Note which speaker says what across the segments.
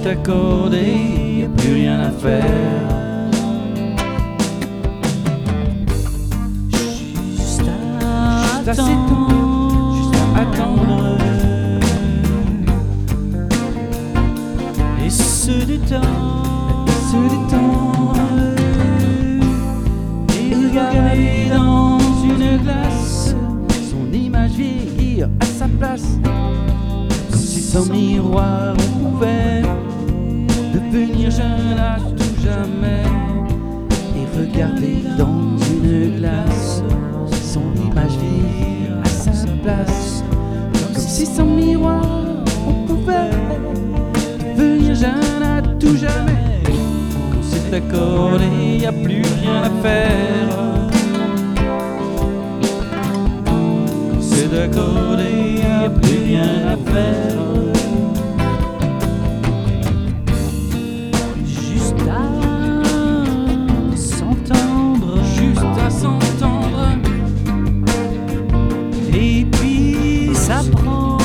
Speaker 1: c'est accordé, y a plus rien à faire. Juste à attendre, juste à attendre. Et se détendre, et regarder dans une glace son image vieillir à sa place. Si sans miroir on pouvait devenir jeune à tout jamais et regarder dans une glace son image vieillir à sa place. Comme si sans miroir on pouvait devenir jeune à tout jamais. Quand c'est accordé, y a plus rien à faire. Quand c'est accordé, y a plus rien à faire. Juste à s'entendre, et puis s'apprendre,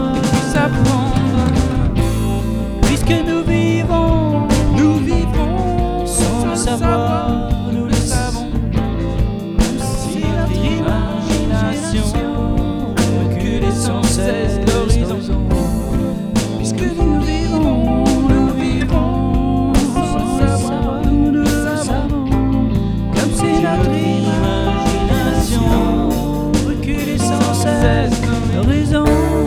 Speaker 1: puisque nous vivrons sans le savoir, nous le savons. Si notre imagination recule sans cesse l'horizon, puisque nous vivrons sans le savoir, nous le savons. Comme si notre imagination recule sans cesse l'horizon.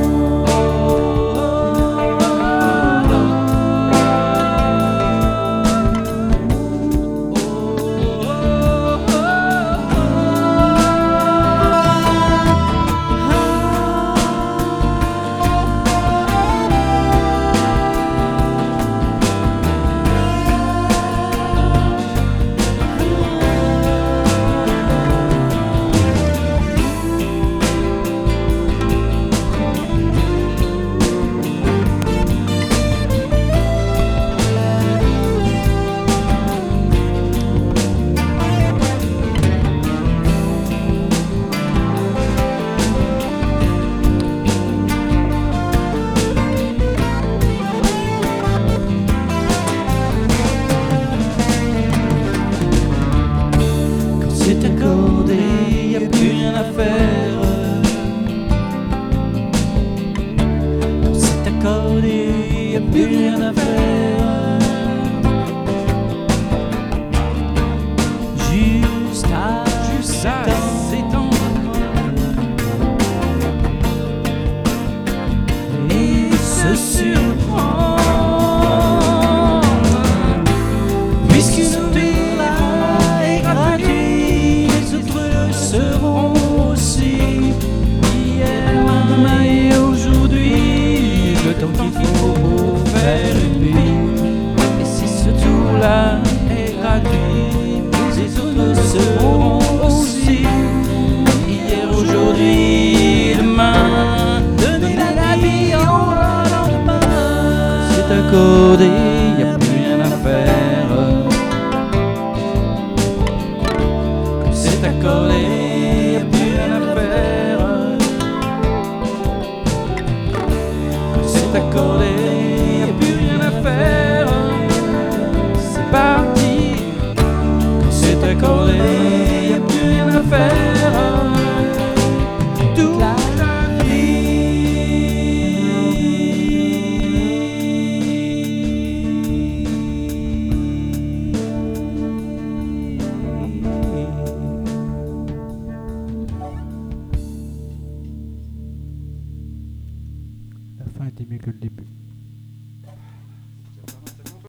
Speaker 1: C'est accordé, y a plus rien à faire. Quand c'est accordé, y a plus rien à faire. Juste à s'étendre et se surprendre, puisque nous seront aussi hier, demain et aujourd'hui, le temps qu'il faut pour faire une vie. Et si ce tour-là est gratuit, les autres seront aussi hier, aujourd'hui, demain, donner la vie au lendemain. C'est accordé, y a plus rien à faire. C'est accordé, y a plus rien à faire. C'est accordé, y a plus rien à faire. C'est parti. C'est accordé, y a plus rien à faire. Toute la vie.
Speaker 2: La fin était mieux que le début.